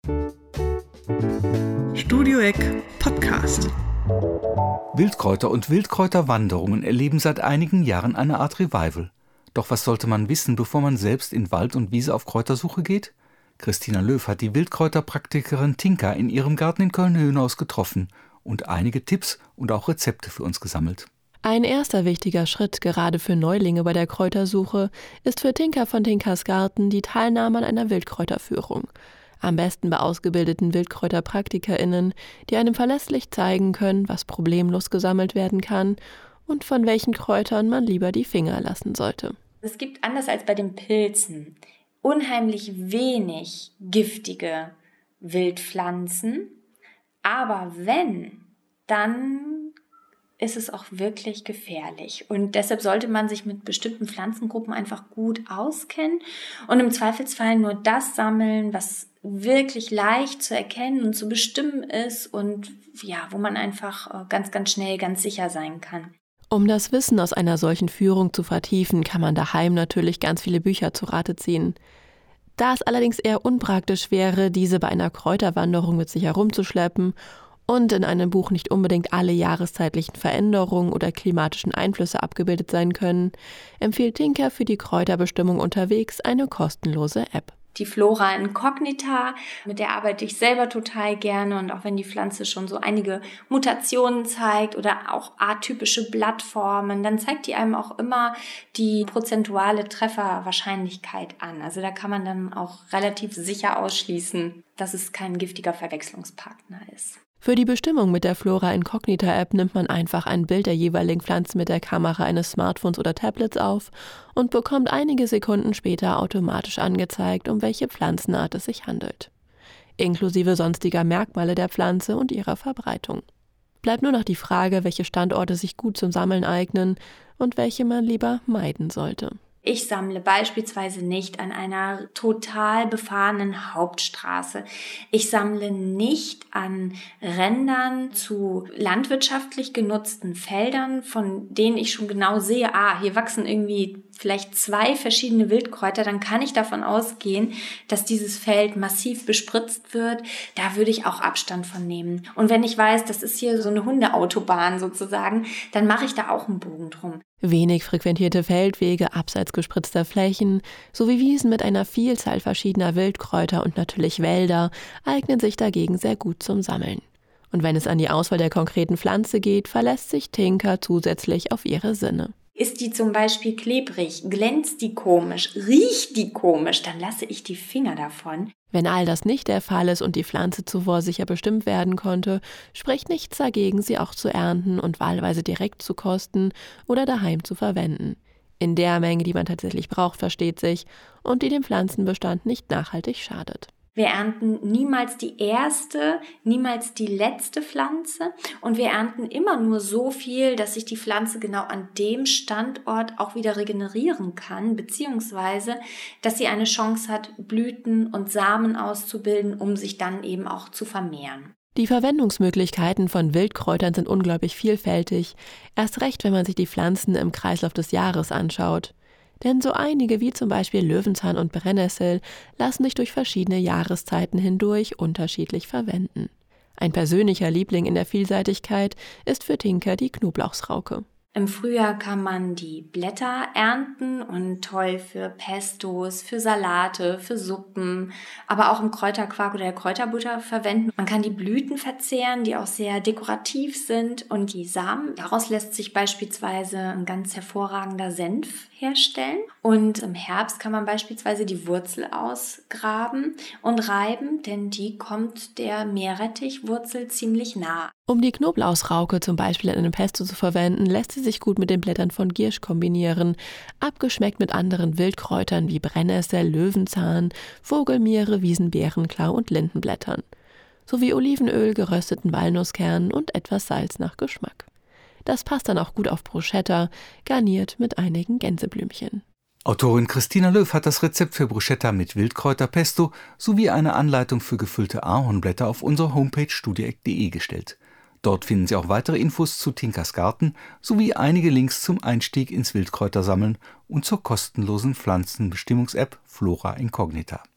Studio Eck Podcast. Wildkräuter und Wildkräuterwanderungen erleben seit einigen Jahren eine Art Revival. Doch was sollte man wissen, bevor man selbst in Wald und Wiese auf Kräutersuche geht? Christina Löw hat die Wildkräuterpraktikerin Tinka in ihrem Garten in Köln-Höhenhaus getroffen und einige Tipps und auch Rezepte für uns gesammelt. Ein erster wichtiger Schritt, gerade für Neulinge bei der Kräutersuche, ist für Tinka von Tinkas Garten die Teilnahme an einer Wildkräuterführung. Am besten bei ausgebildeten WildkräuterpraktikerInnen, die einem verlässlich zeigen können, was problemlos gesammelt werden kann und von welchen Kräutern man lieber die Finger lassen sollte. Es gibt, anders als bei den Pilzen, unheimlich wenig giftige Wildpflanzen. Aber wenn, dann ist es auch wirklich gefährlich. Und deshalb sollte man sich mit bestimmten Pflanzengruppen einfach gut auskennen und im Zweifelsfall nur das sammeln, was wirklich leicht zu erkennen und zu bestimmen ist und ja, wo man einfach ganz, ganz schnell ganz sicher sein kann. Um das Wissen aus einer solchen Führung zu vertiefen, kann man daheim natürlich ganz viele Bücher zu Rate ziehen. Da es allerdings eher unpraktisch wäre, diese bei einer Kräuterwanderung mit sich herumzuschleppen und in einem Buch nicht unbedingt alle jahreszeitlichen Veränderungen oder klimatischen Einflüsse abgebildet sein können, empfiehlt Tinka für die Kräuterbestimmung unterwegs eine kostenlose App. Die Flora Incognita, mit der arbeite ich selber total gerne, und auch wenn die Pflanze schon so einige Mutationen zeigt oder auch atypische Blattformen, dann zeigt die einem auch immer die prozentuale Trefferwahrscheinlichkeit an. Also da kann man dann auch relativ sicher ausschließen, dass es kein giftiger Verwechslungspartner ist. Für die Bestimmung mit der Flora Incognita-App nimmt man einfach ein Bild der jeweiligen Pflanzen mit der Kamera eines Smartphones oder Tablets auf und bekommt einige Sekunden später automatisch angezeigt, um welche Pflanzenart es sich handelt, inklusive sonstiger Merkmale der Pflanze und ihrer Verbreitung. Bleibt nur noch die Frage, welche Standorte sich gut zum Sammeln eignen und welche man lieber meiden sollte. Ich sammle beispielsweise nicht an einer total befahrenen Hauptstraße. Ich sammle nicht an Rändern zu landwirtschaftlich genutzten Feldern, von denen ich schon genau sehe, hier wachsen irgendwie vielleicht 2 verschiedene Wildkräuter, dann kann ich davon ausgehen, dass dieses Feld massiv bespritzt wird. Da würde ich auch Abstand von nehmen. Und wenn ich weiß, das ist hier so eine Hundeautobahn sozusagen, dann mache ich da auch einen Bogen drum. Wenig frequentierte Feldwege abseits gespritzter Flächen sowie Wiesen mit einer Vielzahl verschiedener Wildkräuter und natürlich Wälder eignen sich dagegen sehr gut zum Sammeln. Und wenn es an die Auswahl der konkreten Pflanze geht, verlässt sich Tinka zusätzlich auf ihre Sinne. Ist die zum Beispiel klebrig, glänzt die komisch, riecht die komisch, dann lasse ich die Finger davon. Wenn all das nicht der Fall ist und die Pflanze zuvor sicher bestimmt werden konnte, spricht nichts dagegen, sie auch zu ernten und wahlweise direkt zu kosten oder daheim zu verwenden. In der Menge, die man tatsächlich braucht, versteht sich, und die dem Pflanzenbestand nicht nachhaltig schadet. Wir ernten niemals die erste, niemals die letzte Pflanze, und wir ernten immer nur so viel, dass sich die Pflanze genau an dem Standort auch wieder regenerieren kann, beziehungsweise dass sie eine Chance hat, Blüten und Samen auszubilden, um sich dann eben auch zu vermehren. Die Verwendungsmöglichkeiten von Wildkräutern sind unglaublich vielfältig, erst recht, wenn man sich die Pflanzen im Kreislauf des Jahres anschaut. Denn so einige wie zum Beispiel Löwenzahn und Brennnessel lassen sich durch verschiedene Jahreszeiten hindurch unterschiedlich verwenden. Ein persönlicher Liebling in der Vielseitigkeit ist für Tinka die Knoblauchsrauke. Im Frühjahr kann man die Blätter ernten und toll für Pestos, für Salate, für Suppen, aber auch im Kräuterquark oder der Kräuterbutter verwenden. Man kann die Blüten verzehren, die auch sehr dekorativ sind, und die Samen. Daraus lässt sich beispielsweise ein ganz hervorragender Senf herstellen. Und im Herbst kann man beispielsweise die Wurzel ausgraben und reiben, denn die kommt der Meerrettichwurzel ziemlich nah. Um die Knoblauchsrauke zum Beispiel in einem Pesto zu verwenden, lässt sie sich gut mit den Blättern von Giersch kombinieren, abgeschmeckt mit anderen Wildkräutern wie Brennnessel, Löwenzahn, Vogelmiere, Wiesenbeerenklau und Lindenblättern, sowie Olivenöl, gerösteten Walnusskernen und etwas Salz nach Geschmack. Das passt dann auch gut auf Bruschetta, garniert mit einigen Gänseblümchen. Autorin Christina Löw hat das Rezept für Bruschetta mit Wildkräuterpesto sowie eine Anleitung für gefüllte Ahornblätter auf unsere Homepage studioeck.de gestellt. Dort finden Sie auch weitere Infos zu Tinkas Garten sowie einige Links zum Einstieg ins Wildkräutersammeln und zur kostenlosen Pflanzenbestimmungs-App Flora Incognita.